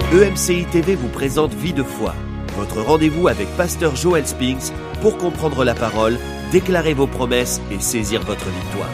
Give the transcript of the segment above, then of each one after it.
EMCI TV vous présente Vie de foi, votre rendez-vous avec Pasteur Joel Spinks pour comprendre la parole, déclarer vos promesses et saisir votre victoire.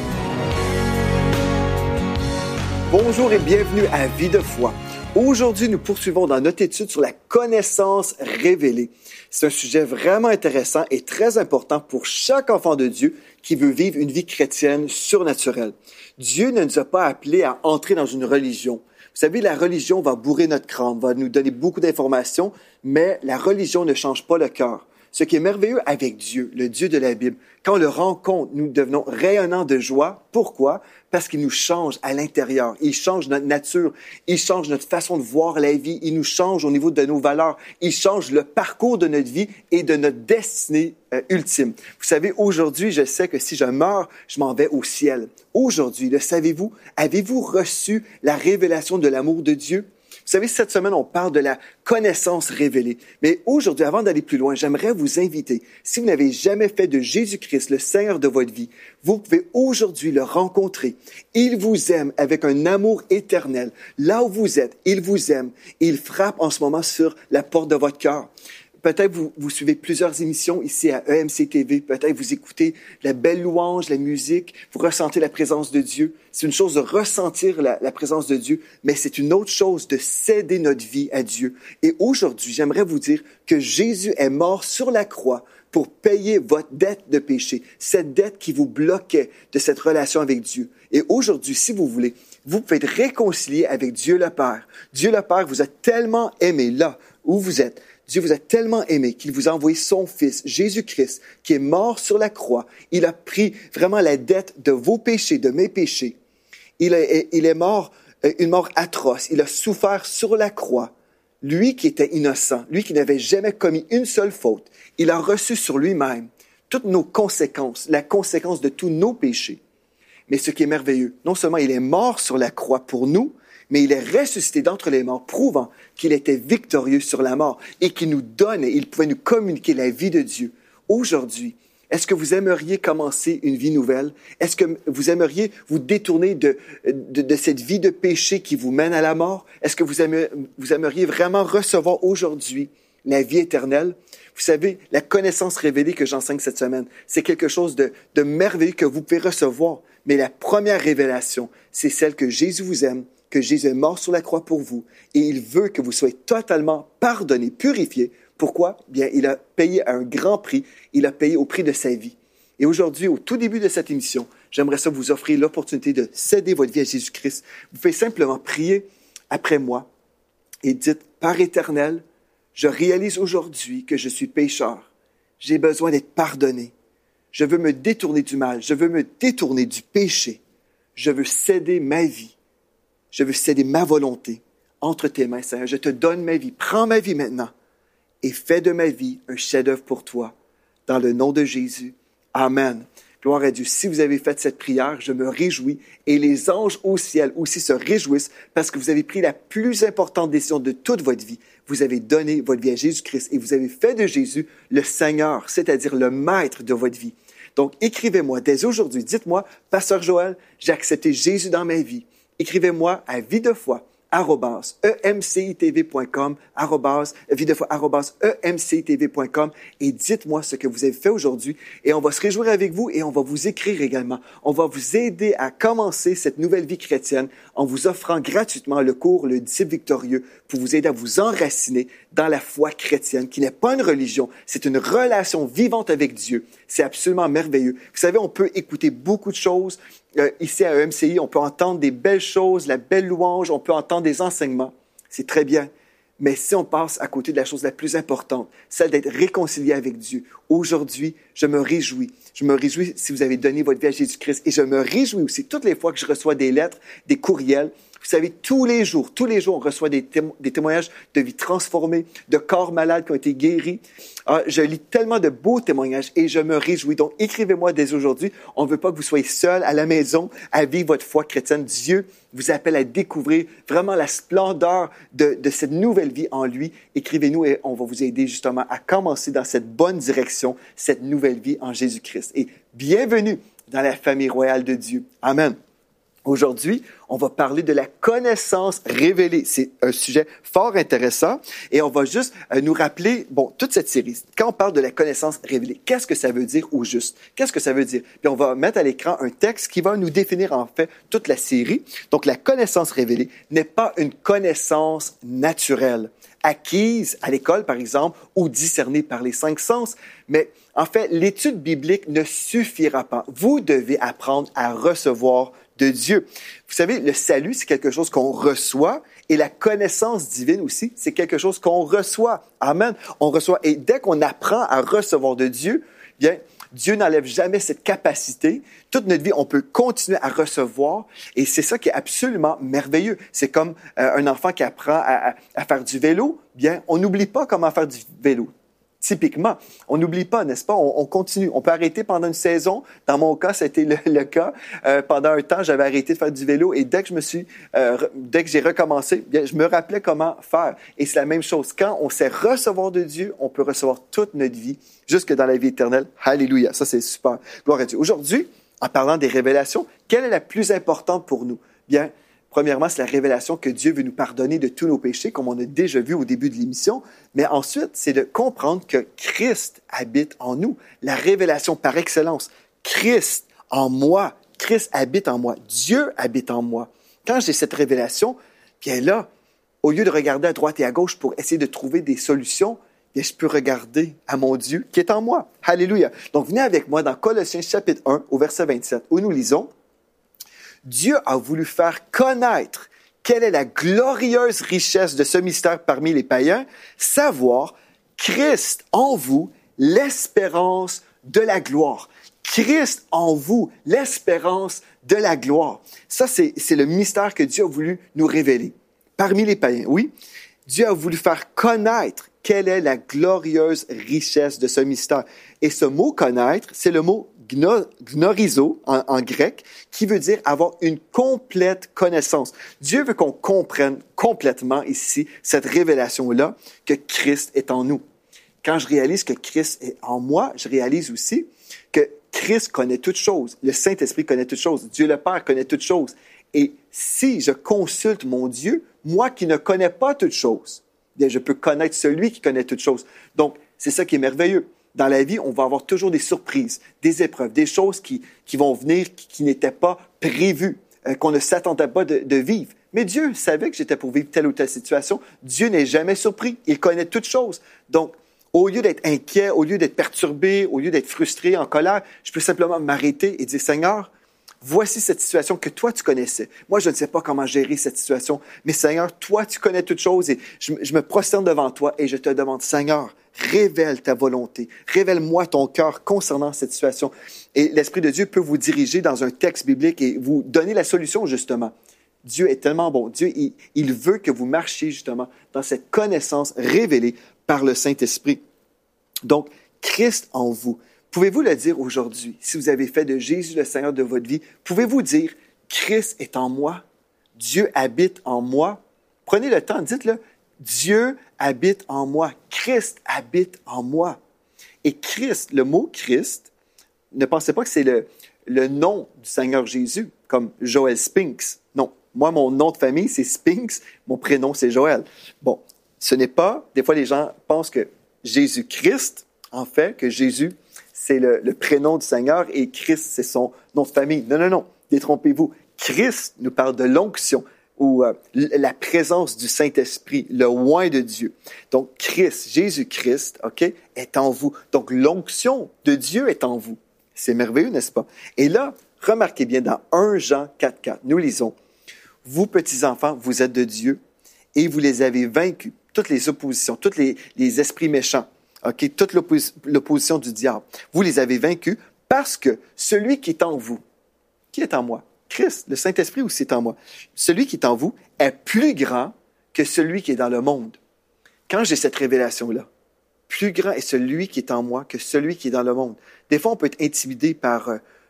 Bonjour et bienvenue à Vie de foi. Aujourd'hui, nous poursuivons dans notre étude sur la connaissance révélée. C'est un sujet vraiment intéressant et très important pour chaque enfant de Dieu qui veut vivre une vie chrétienne surnaturelle. Dieu ne nous a pas appelés à entrer dans une religion. Vous savez, la religion va bourrer notre crâne, va nous donner beaucoup d'informations, mais la religion ne change pas le cœur. Ce qui est merveilleux avec Dieu, le Dieu de la Bible, quand on le rencontre, nous devenons rayonnants de joie. Pourquoi? Parce qu'il nous change à l'intérieur. Il change notre nature. Il change notre façon de voir la vie. Il nous change au niveau de nos valeurs. Il change le parcours de notre vie et de notre destinée ultime. Vous savez, aujourd'hui, je sais que si je meurs, je m'en vais au ciel. Aujourd'hui, le savez-vous? Avez-vous reçu la révélation de l'amour de Dieu? Vous savez, cette semaine, on parle de la connaissance révélée. Mais aujourd'hui, avant d'aller plus loin, j'aimerais vous inviter, si vous n'avez jamais fait de Jésus-Christ le Seigneur de votre vie, vous pouvez aujourd'hui le rencontrer. Il vous aime avec un amour éternel. Là où vous êtes, il vous aime. Et il frappe en ce moment sur la porte de votre cœur. Peut-être vous suivez plusieurs émissions ici à EMCI TV. Peut-être vous écoutez la belle louange, la musique. Vous ressentez la présence de Dieu. C'est une chose de ressentir la présence de Dieu, mais c'est une autre chose de céder notre vie à Dieu. Et aujourd'hui, j'aimerais vous dire que Jésus est mort sur la croix pour payer votre dette de péché, cette dette qui vous bloquait de cette relation avec Dieu. Et aujourd'hui, si vous voulez, vous pouvez être réconcilié avec Dieu le Père. Dieu le Père vous a tellement aimé là où vous êtes. Dieu vous a tellement aimé qu'il vous a envoyé son Fils, Jésus-Christ, qui est mort sur la croix. Il a pris vraiment la dette de vos péchés, de mes péchés. Il est mort une mort atroce. Il a souffert sur la croix. Lui qui était innocent, lui qui n'avait jamais commis une seule faute, il a reçu sur lui-même toutes nos conséquences, la conséquence de tous nos péchés. Mais ce qui est merveilleux, non seulement il est mort sur la croix pour nous, mais il est ressuscité d'entre les morts, prouvant qu'il était victorieux sur la mort et qu'il nous donnait, il pouvait nous communiquer la vie de Dieu. Aujourd'hui, est-ce que vous aimeriez commencer une vie nouvelle? Est-ce que vous aimeriez vous détourner de cette vie de péché qui vous mène à la mort? Est-ce que vous aimeriez vraiment recevoir aujourd'hui la vie éternelle? Vous savez, la connaissance révélée que j'enseigne cette semaine, c'est quelque chose de merveilleux que vous pouvez recevoir. Mais la première révélation, c'est celle que Jésus vous aime, que Jésus est mort sur la croix pour vous et il veut que vous soyez totalement pardonnés, purifiés. Pourquoi? Bien, il a payé un grand prix. Il a payé au prix de sa vie. Et aujourd'hui, au tout début de cette émission, j'aimerais ça vous offrir l'opportunité de céder votre vie à Jésus-Christ. Vous pouvez simplement prier après moi et dites, Père éternel, je réalise aujourd'hui que je suis pécheur. J'ai besoin d'être pardonné. Je veux me détourner du mal. Je veux me détourner du péché. Je veux céder ma vie. Je veux céder ma volonté entre tes mains, Seigneur. Je te donne ma vie. Prends ma vie maintenant et fais de ma vie un chef-d'œuvre pour toi. Dans le nom de Jésus. Amen. Gloire à Dieu. Si vous avez fait cette prière, je me réjouis et les anges au ciel aussi se réjouissent parce que vous avez pris la plus importante décision de toute votre vie. Vous avez donné votre vie à Jésus-Christ et vous avez fait de Jésus le Seigneur, c'est-à-dire le maître de votre vie. Donc, écrivez-moi dès aujourd'hui. Dites-moi, Pasteur Joël, j'ai accepté Jésus dans ma vie. Écrivez-moi à videfoi @emcitv.com, @emcitv.com et dites-moi ce que vous avez fait aujourd'hui et on va se réjouir avec vous et on va vous écrire également. On va vous aider à commencer cette nouvelle vie chrétienne en vous offrant gratuitement le cours Le Disciple Victorieux pour vous aider à vous enraciner dans la foi chrétienne qui n'est pas une religion, c'est une relation vivante avec Dieu. C'est absolument merveilleux. Vous savez, on peut écouter beaucoup de choses. Ici à EMCI, on peut entendre des belles choses, la belle louange, on peut entendre des enseignements. C'est très bien. Mais si on passe à côté de la chose la plus importante, celle d'être réconcilié avec Dieu, aujourd'hui, je me réjouis. Je me réjouis si vous avez donné votre vie à Jésus-Christ. Et je me réjouis aussi toutes les fois que je reçois des lettres, des courriels. Vous savez, tous les jours, on reçoit des témoignages de vies transformées, de corps malades qui ont été guéris. Je lis tellement de beaux témoignages et je me réjouis. Donc, écrivez-moi dès aujourd'hui. On ne veut pas que vous soyez seul à la maison à vivre votre foi chrétienne. Dieu vous appelle à découvrir vraiment la splendeur de cette nouvelle vie en lui. Écrivez-nous et on va vous aider justement à commencer dans cette bonne direction, cette nouvelle vie en Jésus-Christ. Et bienvenue dans la famille royale de Dieu. Amen. Aujourd'hui, on va parler de la connaissance révélée. C'est un sujet fort intéressant et on va juste nous rappeler, toute cette série. Quand on parle de la connaissance révélée, qu'est-ce que ça veut dire au juste? Qu'est-ce que ça veut dire? Puis on va mettre à l'écran un texte qui va nous définir en fait toute la série. Donc la connaissance révélée n'est pas une connaissance naturelle, acquise à l'école par exemple ou discernée par les 5 sens, mais en fait l'étude biblique ne suffira pas. Vous devez apprendre à recevoir de Dieu. Vous savez, le salut, c'est quelque chose qu'on reçoit et la connaissance divine aussi, c'est quelque chose qu'on reçoit. Amen. On reçoit. Et dès qu'on apprend à recevoir de Dieu, bien, Dieu n'enlève jamais cette capacité. Toute notre vie, on peut continuer à recevoir et c'est ça qui est absolument merveilleux. C'est comme un enfant qui apprend à faire du vélo. Bien, on n'oublie pas comment faire du vélo. Typiquement, on n'oublie pas, n'est-ce pas? On continue. On peut arrêter pendant une saison. Dans mon cas, ça a été le cas. Pendant un temps, j'avais arrêté de faire du vélo et dès que j'ai recommencé, bien, je me rappelais comment faire. Et c'est la même chose. Quand on sait recevoir de Dieu, on peut recevoir toute notre vie jusque dans la vie éternelle. Alléluia. Ça, c'est super. Gloire à Dieu. Aujourd'hui, en parlant des révélations, quelle est la plus importante pour nous? Bien, premièrement, c'est la révélation que Dieu veut nous pardonner de tous nos péchés, comme on a déjà vu au début de l'émission. Mais ensuite, c'est de comprendre que Christ habite en nous. La révélation par excellence. Christ en moi. Christ habite en moi. Dieu habite en moi. Quand j'ai cette révélation, bien là, au lieu de regarder à droite et à gauche pour essayer de trouver des solutions, bien, je peux regarder à mon Dieu qui est en moi. Alléluia. Donc, venez avec moi dans Colossiens chapitre 1 au verset 27 où nous lisons « Dieu a voulu faire connaître quelle est la glorieuse richesse de ce mystère parmi les païens, savoir Christ en vous, l'espérance de la gloire. » Christ en vous, l'espérance de la gloire. Ça, c'est le mystère que Dieu a voulu nous révéler. Parmi les païens, oui, Dieu a voulu faire connaître quelle est la glorieuse richesse de ce mystère. Et ce mot « connaître », c'est le mot gnorizo en grec, qui veut dire avoir une complète connaissance. Dieu veut qu'on comprenne complètement ici cette révélation-là que Christ est en nous. Quand je réalise que Christ est en moi, je réalise aussi que Christ connaît toutes choses. Le Saint-Esprit connaît toutes choses. Dieu le Père connaît toutes choses. Et si je consulte mon Dieu, moi qui ne connais pas toutes choses, bien, je peux connaître celui qui connaît toutes choses. Donc, c'est ça qui est merveilleux. Dans la vie, on va avoir toujours des surprises, des épreuves, des choses qui vont venir, qui n'étaient pas prévues, qu'on ne s'attendait pas de vivre. Mais Dieu savait que j'étais pour vivre telle ou telle situation. Dieu n'est jamais surpris. Il connaît toutes choses. Donc, au lieu d'être inquiet, au lieu d'être perturbé, au lieu d'être frustré, en colère, je peux simplement m'arrêter et dire, Seigneur, voici cette situation que toi, tu connaissais. Moi, je ne sais pas comment gérer cette situation, mais Seigneur, toi, tu connais toutes choses et je me prosterne devant toi et je te demande, Seigneur, révèle ta volonté, révèle-moi ton cœur concernant cette situation. Et l'Esprit de Dieu peut vous diriger dans un texte biblique et vous donner la solution, justement. Dieu est tellement bon. Dieu, il veut que vous marchiez, justement, dans cette connaissance révélée par le Saint-Esprit. Donc, Christ en vous. Pouvez-vous le dire aujourd'hui, si vous avez fait de Jésus le Seigneur de votre vie, pouvez-vous dire, Christ est en moi, Dieu habite en moi? Prenez le temps, dites-le, Dieu habite en moi, Christ habite en moi. Et Christ, le mot Christ, ne pensez pas que c'est le nom du Seigneur Jésus, comme Joel Spinks. Non, moi, mon nom de famille, c'est Spinks, mon prénom, c'est Joël. Bon, ce n'est pas, des fois les gens pensent que Jésus-Christ, en fait, que Jésus, c'est le prénom du Seigneur et Christ, c'est son nom de famille. Non, non, non, détrompez-vous. Christ nous parle de l'onction ou la présence du Saint-Esprit, le oint de Dieu. Donc, Christ, Jésus-Christ, OK, est en vous. Donc, l'onction de Dieu est en vous. C'est merveilleux, n'est-ce pas? Et là, remarquez bien, dans 1 Jean 4,4, nous lisons, « Vous, petits-enfants, vous êtes de Dieu et vous les avez vaincus. » Toutes les oppositions, tous les esprits méchants, okay, toute l'opposition du diable. Vous les avez vaincus parce que celui qui est en vous, qui est en moi? Christ, le Saint-Esprit aussi est en moi. Celui qui est en vous est plus grand que celui qui est dans le monde. Quand j'ai cette révélation-là, plus grand est celui qui est en moi que celui qui est dans le monde. Des fois, on peut être intimidé par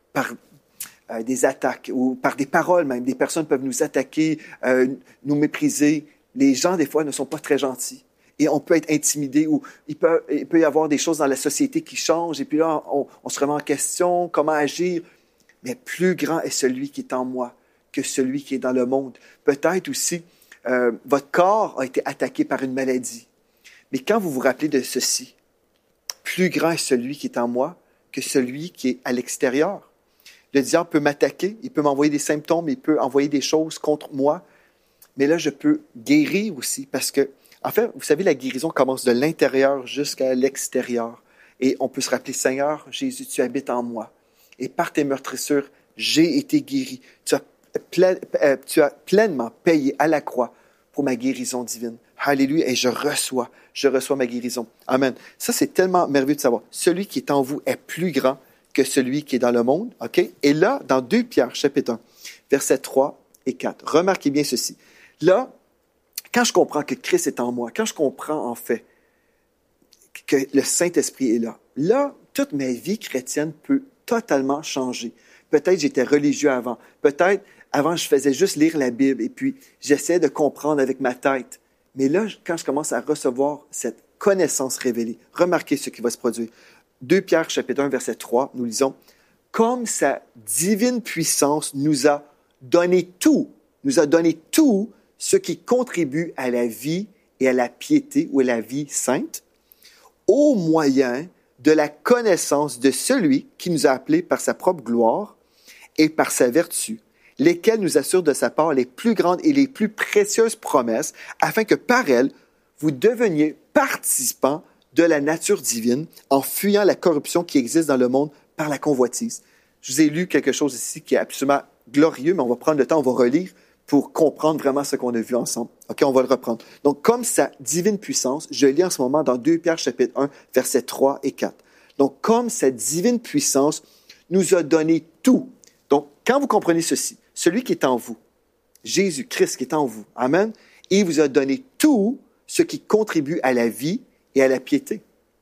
des attaques ou par des paroles même. Des personnes peuvent nous attaquer, nous mépriser. Les gens, des fois, ne sont pas très gentils. Et on peut être intimidé ou il peut y avoir des choses dans la société qui changent. Et puis là, on se remet en question, comment agir. Mais plus grand est celui qui est en moi que celui qui est dans le monde. Peut-être aussi, votre corps a été attaqué par une maladie. Mais quand vous vous rappelez de ceci, plus grand est celui qui est en moi que celui qui est à l'extérieur. Le diable peut m'attaquer, il peut m'envoyer des symptômes, il peut envoyer des choses contre moi, mais là, je peux guérir aussi parce que, en fait, vous savez, la guérison commence de l'intérieur jusqu'à l'extérieur. Et on peut se rappeler, Seigneur, Jésus, tu habites en moi. Et par tes meurtrissures, j'ai été guéri. Tu as pleinement payé à la croix pour ma guérison divine. Alléluia. Et je reçois ma guérison. Amen. Ça, c'est tellement merveilleux de savoir. Celui qui est en vous est plus grand que celui qui est dans le monde. OK? Et là, dans 2 Pierre, chapitre 1, versets 3 et 4, remarquez bien ceci. Là, quand je comprends que Christ est en moi, quand je comprends en fait que le Saint-Esprit est là, toute ma vie chrétienne peut totalement changer. Peut-être j'étais religieux avant. Peut-être avant, je faisais juste lire la Bible et puis j'essayais de comprendre avec ma tête. Mais là, quand je commence à recevoir cette connaissance révélée, remarquez ce qui va se produire. 2 Pierre, chapitre 1, verset 3, nous lisons « Comme sa divine puissance nous a donné tout ce qui contribue à la vie et à la piété ou à la vie sainte, au moyen de la connaissance de celui qui nous a appelés par sa propre gloire et par sa vertu, lesquels nous assurent de sa part les plus grandes et les plus précieuses promesses, afin que par elles, vous deveniez participants de la nature divine en fuyant la corruption qui existe dans le monde par la convoitise. Je vous ai lu quelque chose ici qui est absolument glorieux, mais on va prendre le temps, on va relire pour comprendre vraiment ce qu'on a vu ensemble. OK, on va le reprendre. Donc, comme sa divine puissance, je lis en ce moment dans 2 Pierre chapitre 1, versets 3 et 4. Donc, comme sa divine puissance nous a donné tout. Donc, quand vous comprenez ceci, celui qui est en vous, Jésus-Christ qui est en vous, amen, il vous a donné tout ce qui contribue à la vie et à la piété.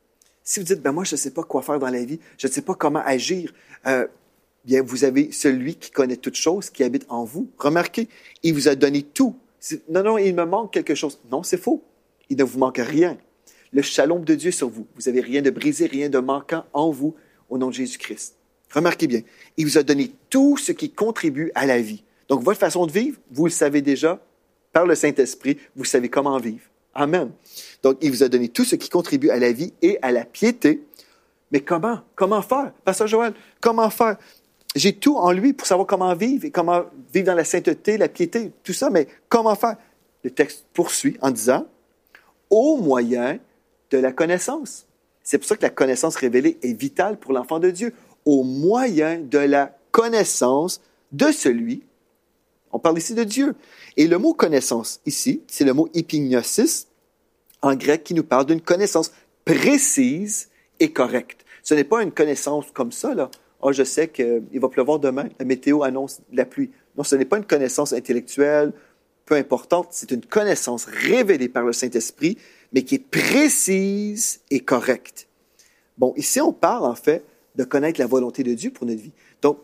Si vous dites, moi, je ne sais pas quoi faire dans la vie, je ne sais pas comment agir, bien, vous avez celui qui connaît toutes choses, qui habite en vous. Remarquez, il vous a donné tout. Non, il me manque quelque chose. Non, c'est faux. Il ne vous manque rien. Le shalom de Dieu sur vous. Vous n'avez rien de brisé, rien de manquant en vous, au nom de Jésus-Christ. Remarquez bien, il vous a donné tout ce qui contribue à la vie. Donc, votre façon de vivre, vous le savez déjà, par le Saint-Esprit, vous savez comment vivre. Amen. Donc, il vous a donné tout ce qui contribue à la vie et à la piété. Mais comment? Comment faire? Pasteur Joël, comment faire? J'ai tout en lui pour savoir comment vivre et comment vivre dans la sainteté, la piété, tout ça, mais comment faire? Le texte poursuit en disant « au moyen de la connaissance ». C'est pour ça que la connaissance révélée est vitale pour l'enfant de Dieu. Au moyen de la connaissance de celui, on parle ici de Dieu. Et le mot connaissance ici, c'est le mot épignosis en grec qui nous parle d'une connaissance précise et correcte. Ce n'est pas une connaissance comme ça, là. « je sais qu'il va pleuvoir demain, la météo annonce de la pluie. » Non, ce n'est pas une connaissance intellectuelle, peu importante, c'est une connaissance révélée par le Saint-Esprit, mais qui est précise et correcte. Bon, ici, on parle en fait de connaître la volonté de Dieu pour notre vie. Donc,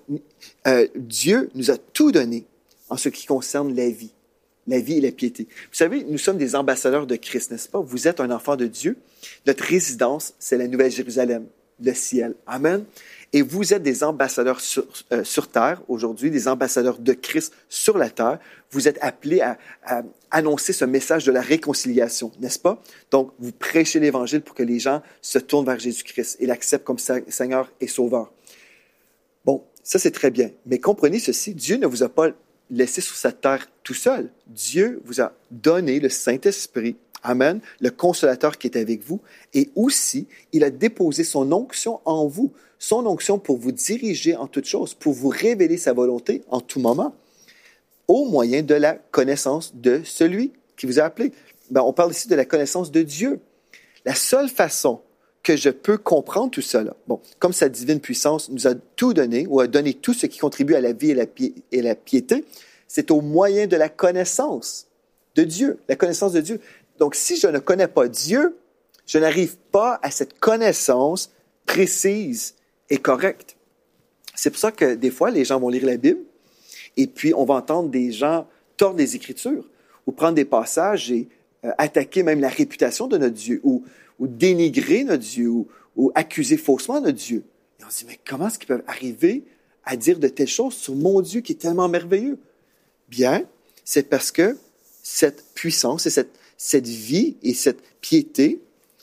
Dieu nous a tout donné en ce qui concerne la vie et la piété. Vous savez, nous sommes des ambassadeurs de Christ, n'est-ce pas? Vous êtes un enfant de Dieu. Notre résidence, c'est la Nouvelle Jérusalem, le ciel. Amen. Et vous êtes des ambassadeurs sur terre aujourd'hui, des ambassadeurs de Christ sur la terre. Vous êtes appelés à annoncer ce message de la réconciliation, n'est-ce pas? Donc, vous prêchez l'Évangile pour que les gens se tournent vers Jésus-Christ et l'acceptent comme Seigneur et Sauveur. Bon, ça c'est très bien. Mais comprenez ceci, Dieu ne vous a pas laissé sur cette terre tout seul. Dieu vous a donné le Saint-Esprit, amen, le consolateur qui est avec vous. Et aussi, il a déposé son onction en vous. Son onction pour vous diriger en toutes choses, pour vous révéler sa volonté en tout moment, au moyen de la connaissance de celui qui vous a appelé. On parle ici de la connaissance de Dieu. La seule façon que je peux comprendre tout cela, comme sa divine puissance nous a tout donné, ou a donné tout ce qui contribue à la vie et la piété, c'est au moyen de la connaissance de Dieu, la connaissance de Dieu. Donc, si je ne connais pas Dieu, je n'arrive pas à cette connaissance précise et correcte. C'est pour ça que des fois, les gens vont lire la Bible et puis on va entendre des gens tordre les Écritures ou prendre des passages et attaquer même la réputation de notre Dieu ou dénigrer notre Dieu ou accuser faussement notre Dieu. Et on se dit, mais comment est-ce qu'ils peuvent arriver à dire de telles choses sur mon Dieu qui est tellement merveilleux? Bien, c'est parce que cette puissance et cette vie et cette piété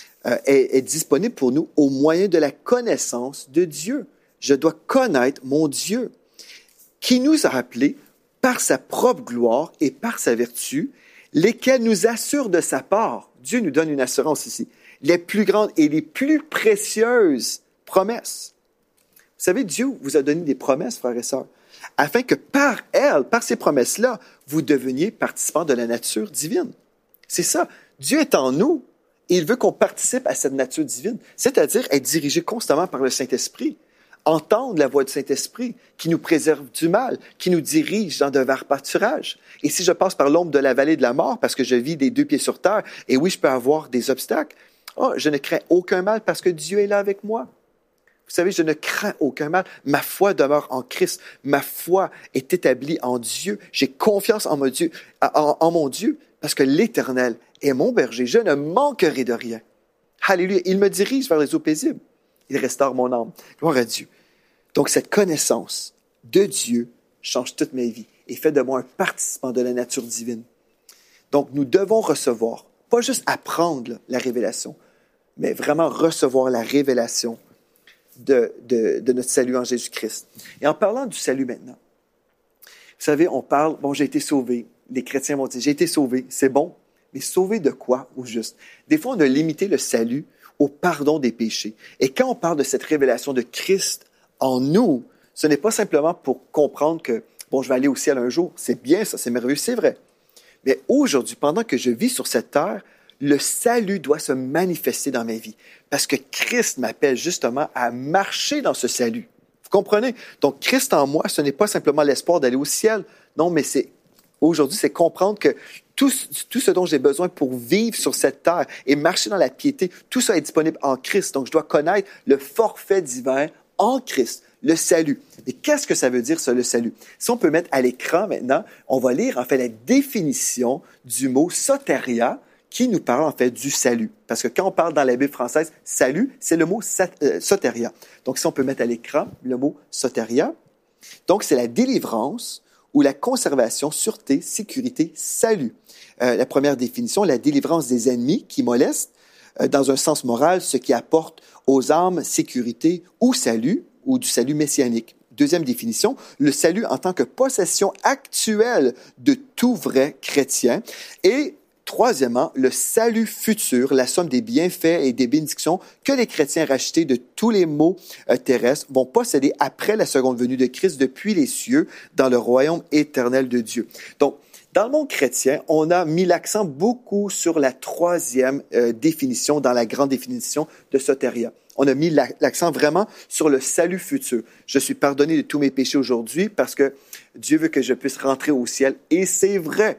est disponible pour nous au moyen de la connaissance de Dieu. Je dois connaître mon Dieu, qui nous a appelés par sa propre gloire et par sa vertu, lesquels nous assurent de sa part. Dieu nous donne une assurance ici. Les plus grandes et les plus précieuses promesses. Vous savez, Dieu vous a donné des promesses, frères et sœurs, afin que par elles, par ces promesses-là, vous deveniez participants de la nature divine. C'est ça. Dieu est en nous et il veut qu'on participe à cette nature divine, c'est-à-dire être dirigé constamment par le Saint-Esprit. Entendre la voix du Saint-Esprit qui nous préserve du mal, qui nous dirige dans de verts pâturages. Et si je passe par l'ombre de la vallée de la mort parce que je vis des 2 pieds sur terre, et oui, je peux avoir des obstacles, je ne crains aucun mal parce que Dieu est là avec moi. Vous savez, je ne crains aucun mal. Ma foi demeure en Christ. Ma foi est établie en Dieu. J'ai confiance en mon Dieu parce que l'Éternel est mon berger. Je ne manquerai de rien. Alléluia. Il me dirige vers les eaux paisibles. Il restaure mon âme. Gloire à Dieu. Donc, cette connaissance de Dieu change toute ma vie et fait de moi un participant de la nature divine. Donc, nous devons recevoir, pas juste apprendre la révélation, mais vraiment recevoir la révélation de notre salut en Jésus-Christ. Et en parlant du salut maintenant, vous savez, on parle, j'ai été sauvé. Les chrétiens vont dire, j'ai été sauvé, c'est bon, mais sauvé de quoi au juste? Des fois, on a limité le salut au pardon des péchés. Et quand on parle de cette révélation de Christ en nous, ce n'est pas simplement pour comprendre que, je vais aller au ciel un jour. C'est bien ça, c'est merveilleux, c'est vrai. Mais aujourd'hui, pendant que je vis sur cette terre, le salut doit se manifester dans ma vie. Parce que Christ m'appelle justement à marcher dans ce salut. Vous comprenez? Donc, Christ en moi, ce n'est pas simplement l'espoir d'aller au ciel. Non, mais aujourd'hui, c'est comprendre que tout ce dont j'ai besoin pour vivre sur cette terre et marcher dans la piété, tout ça est disponible en Christ. Donc, je dois connaître le forfait divin en Christ, le salut. Mais qu'est-ce que ça veut dire, ça, le salut? Si on peut mettre à l'écran maintenant, on va lire en fait la définition du mot soteria, qui nous parle en fait du salut. Parce que quand on parle dans la Bible française, salut, c'est le mot soteria. Donc, si on peut mettre à l'écran le mot soteria, donc c'est la délivrance ou la conservation, sûreté, sécurité, salut. La première définition, la délivrance des ennemis qui molestent, dans un sens moral, ce qui apporte aux âmes sécurité ou salut, ou du salut messianique. Deuxième définition, le salut en tant que possession actuelle de tout vrai chrétien. Et troisièmement, le salut futur, la somme des bienfaits et des bénédictions que les chrétiens rachetés de tous les maux terrestres vont posséder après la seconde venue de Christ depuis les cieux dans le royaume éternel de Dieu. Donc, dans le monde chrétien, on a mis l'accent beaucoup sur la troisième définition dans la grande définition de soteria. On a mis l'accent vraiment sur le salut futur. Je suis pardonné de tous mes péchés aujourd'hui parce que Dieu veut que je puisse rentrer au ciel. Et c'est vrai.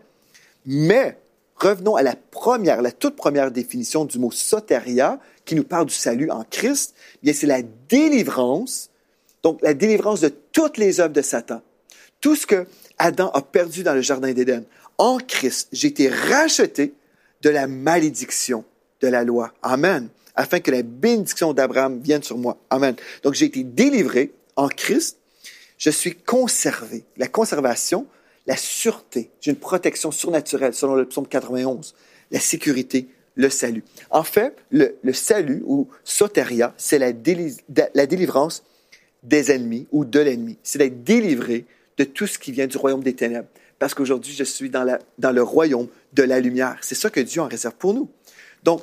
Mais revenons à la toute première définition du mot soteria, qui nous parle du salut en Christ. Bien, c'est la délivrance, donc la délivrance de toutes les œuvres de Satan. Tout ce que Adam a perdu dans le jardin d'Éden. En Christ, j'ai été racheté de la malédiction de la loi. Amen. Afin que la bénédiction d'Abraham vienne sur moi. Amen. Donc, j'ai été délivré en Christ. Je suis conservé. La conservation, la sûreté. J'ai une protection surnaturelle, selon le psaume 91. La sécurité, le salut. En fait, le salut, ou soteria, c'est la délivrance des ennemis ou de l'ennemi. C'est d'être délivré de tout ce qui vient du royaume des ténèbres. Parce qu'aujourd'hui, je suis dans le royaume de la lumière. C'est ça que Dieu en réserve pour nous. Donc,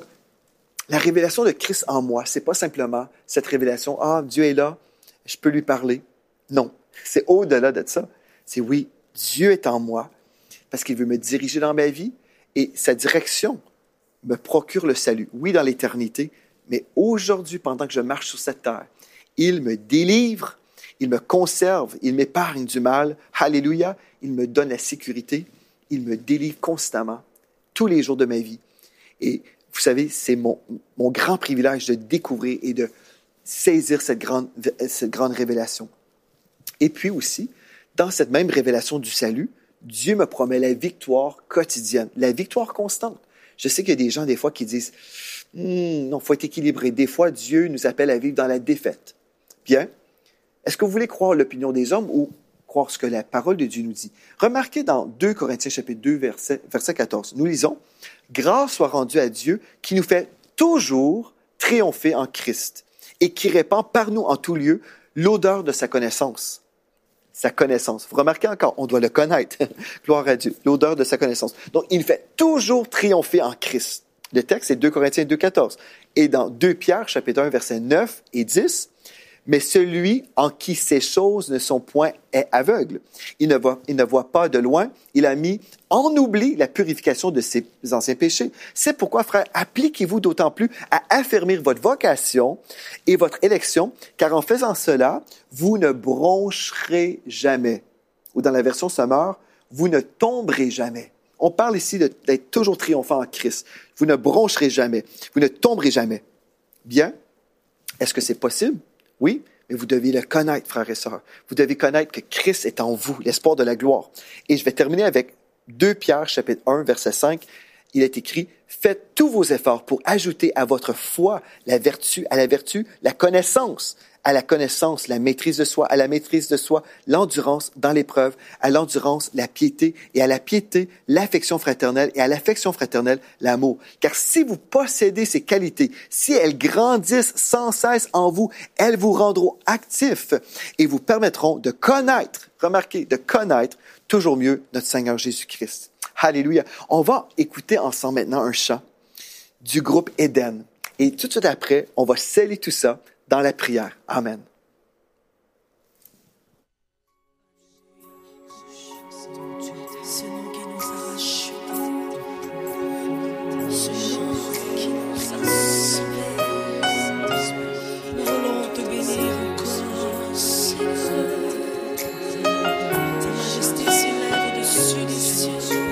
la révélation de Christ en moi, c'est pas simplement cette révélation, Dieu est là, je peux lui parler. Non, c'est au-delà de ça. C'est oui, Dieu est en moi parce qu'il veut me diriger dans ma vie et sa direction me procure le salut. Oui, dans l'éternité, mais aujourd'hui, pendant que je marche sur cette terre, il me délivre, il me conserve, il m'épargne du mal. Alléluia, il me donne la sécurité, il me délivre constamment, tous les jours de ma vie. Et vous savez, c'est mon grand privilège de découvrir et de saisir cette grande révélation. Et puis aussi, dans cette même révélation du salut, Dieu me promet la victoire quotidienne, la victoire constante. Je sais qu'il y a des gens, des fois, qui disent « Non, il faut être équilibré. » Des fois, Dieu nous appelle à vivre dans la défaite. Bien, est-ce que vous voulez croire l'opinion des hommes ou croire ce que la parole de Dieu nous dit. Remarquez dans 2 Corinthiens chapitre 2, verset 14, nous lisons « Grâce soit rendue à Dieu qui nous fait toujours triompher en Christ et qui répand par nous en tout lieu l'odeur de sa connaissance. » Sa connaissance. Vous remarquez encore, on doit le connaître. Gloire à Dieu. L'odeur de sa connaissance. Donc, il fait toujours triompher en Christ. Le texte, c'est 2 Corinthiens 2, 14. Et dans 2 Pierre, chapitre 1, versets 9 et 10, « Mais celui en qui ces choses ne sont point est aveugle. Il ne voit pas de loin. Il a mis en oubli la purification de ses anciens péchés. C'est pourquoi, frères, appliquez-vous d'autant plus à affermir votre vocation et votre élection, car en faisant cela, vous ne broncherez jamais. » Ou dans la version Sommeur, « Vous ne tomberez jamais. » On parle ici d'être toujours triomphant en Christ. Vous ne broncherez jamais. Vous ne tomberez jamais. Bien. Est-ce que c'est possible? Oui, mais vous devez le connaître, frères et sœurs. Vous devez connaître que Christ est en vous, l'espoir de la gloire. Et je vais terminer avec 2 Pierre, chapitre 1, verset 5. Il est écrit, « Faites tous vos efforts pour ajouter à votre foi la vertu, à la vertu, la connaissance, à la connaissance, la maîtrise de soi, à la maîtrise de soi, l'endurance dans l'épreuve, à l'endurance, la piété, et à la piété, l'affection fraternelle, et à l'affection fraternelle, l'amour. Car si vous possédez ces qualités, si elles grandissent sans cesse en vous, elles vous rendront actifs et vous permettront de connaître, remarquez, de connaître toujours mieux notre Seigneur Jésus-Christ. » Alléluia. On va écouter ensemble maintenant un chant du groupe Éden. Et tout de suite après, on va sceller tout ça dans la prière. Amen. Ce nom qui nous a rachetés, ce nom qui nous a sauvés, nous voulons te bénir encore, Seigneur. Ta majesté s'élève au-dessus des cieux.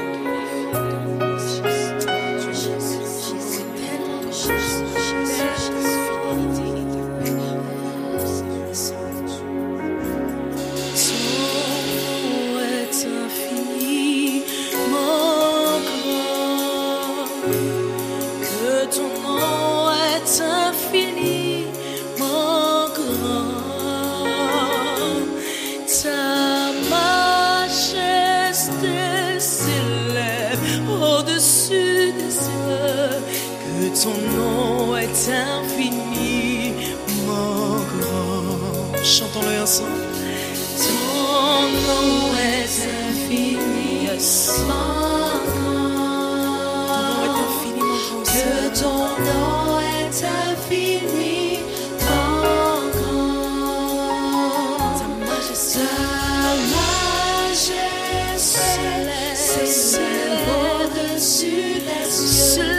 Ton nom est infiniment grand. Chantons-le ensemble. Ton nom est infiniment grand. Que ton nom est infiniment grand. Ta majesté s'élève au-dessus des cieux.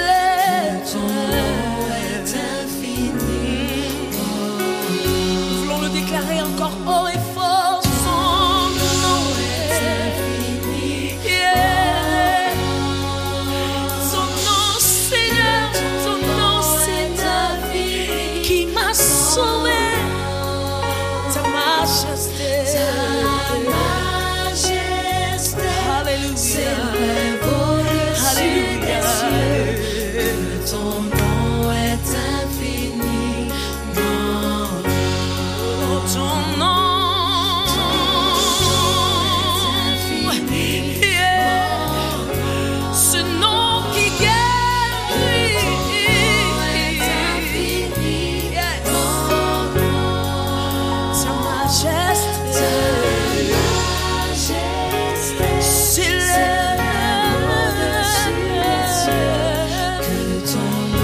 Encore haut et fort, son nom est infini. Yeah. Son nom, Seigneur, ton nom, c'est infini. Qui m'a sauvé, ta majesté, alléluia, alléluia. Ton nom est infini. Ton nom est infini. Ce nom qui guérit est infini. Ta majesté s'élève. Que ton nom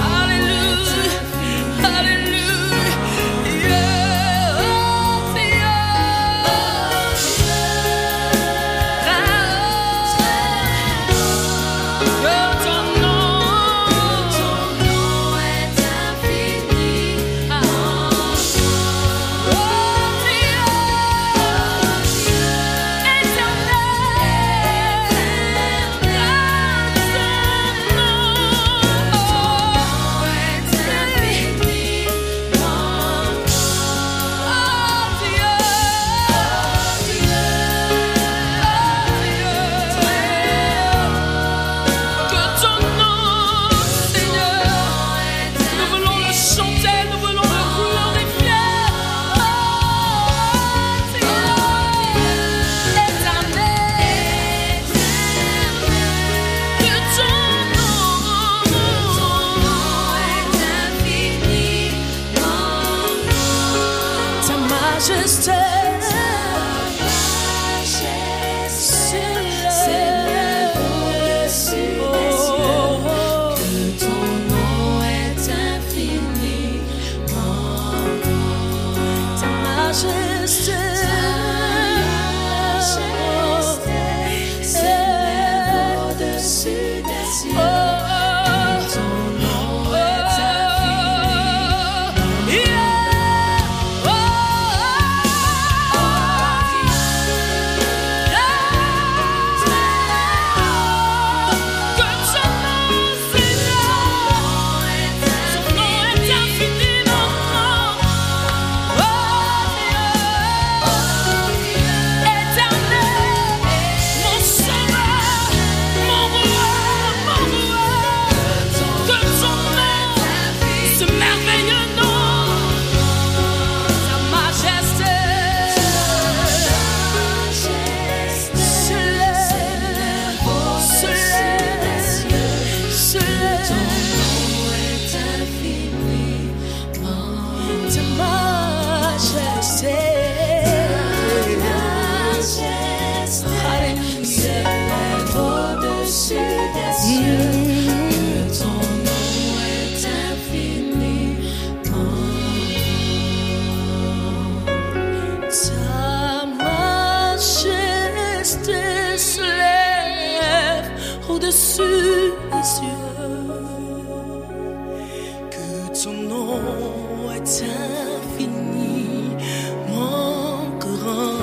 au-dessus des cieux. Que ton nom est infiniment grand.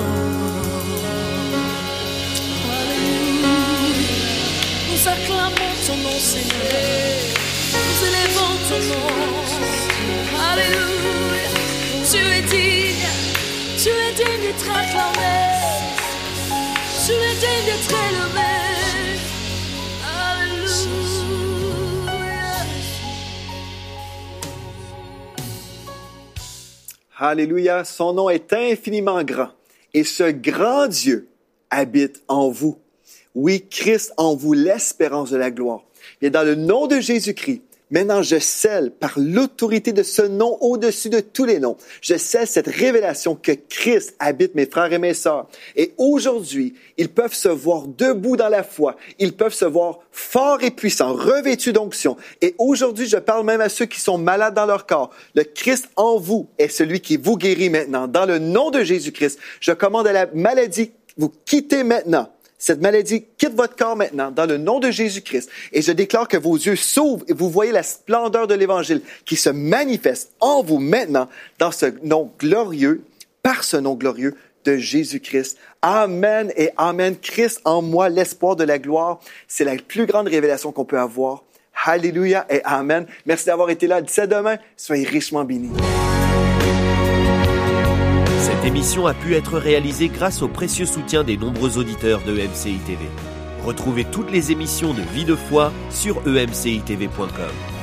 Alléluia. Nous acclamons ton nom, Seigneur. Nous élevons ton nom. Alléluia. Tu es digne d'être acclamé. Tu es digne d'être élevé. Alléluia, son nom est infiniment grand. Et ce grand Dieu habite en vous. Oui, Christ en vous, l'espérance de la gloire. Et dans le nom de Jésus-Christ, maintenant je scelle par l'autorité de ce nom au-dessus de tous les noms. Je scelle cette révélation que Christ habite mes frères et mes sœurs. Et aujourd'hui, ils peuvent se voir debout dans la foi. Ils peuvent se voir forts et puissants, revêtus d'onction. Et aujourd'hui, je parle même à ceux qui sont malades dans leur corps. Le Christ en vous est celui qui vous guérit maintenant. Dans le nom de Jésus-Christ, je commande à la maladie, vous quittez maintenant. Cette maladie quitte votre corps maintenant, dans le nom de Jésus-Christ. Et je déclare que vos yeux s'ouvrent et vous voyez la splendeur de l'Évangile qui se manifeste en vous maintenant, dans ce nom glorieux, par ce nom glorieux de Jésus-Christ. Amen et Amen. Christ en moi, l'espoir de la gloire. C'est la plus grande révélation qu'on peut avoir. Alléluia et Amen. Merci d'avoir été là. D'ici à demain, soyez richement bénis. Cette émission a pu être réalisée grâce au précieux soutien des nombreux auditeurs de EMCI TV. Retrouvez toutes les émissions de Vie de foi sur emcitv.com.